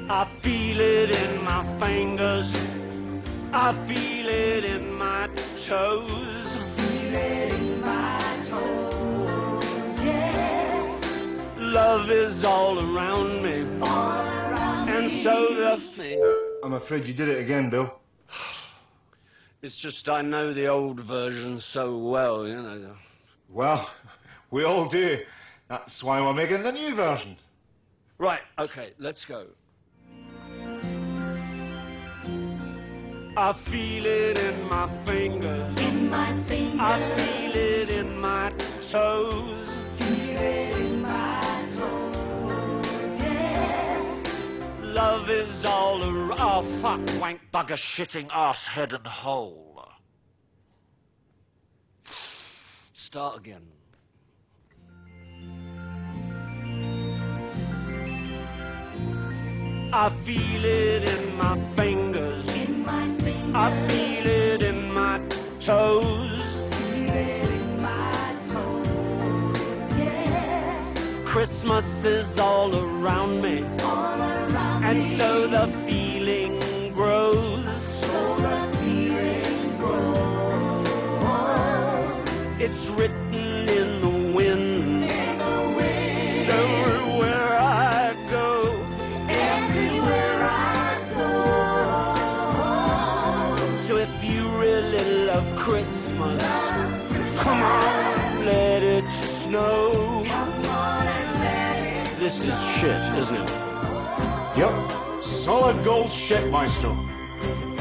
I feel it in my fingers. I feel it in my toes. Feel it in my toes, yeah. Love is all around me. All around And me. so the I'm afraid you did it again, Bill. It's just I know the old version so well, you know. Well, we all do. That's why we're making the new version. Right, okay, let's go. I feel it in my fingers. In my fingers. I feel it in my toes. Feel it in my toes, yeah. Love is all around. Oh, fuck, wank, bugger, shitting, arse, head and hole. Start again. I feel it in my fingers. In my fingers. I feel it in my toes. Feel it in my toes, yeah. Christmas is all around me. All around And me. so the feeling grows. So the feeling grows. It's written in the wind. In the wind. So everywhere I go. Everywhere I go. So if you really love Christmas, come on, let it snow. Come on and let it. This is shit, isn't it? Yep. Solid gold shit, Maestro.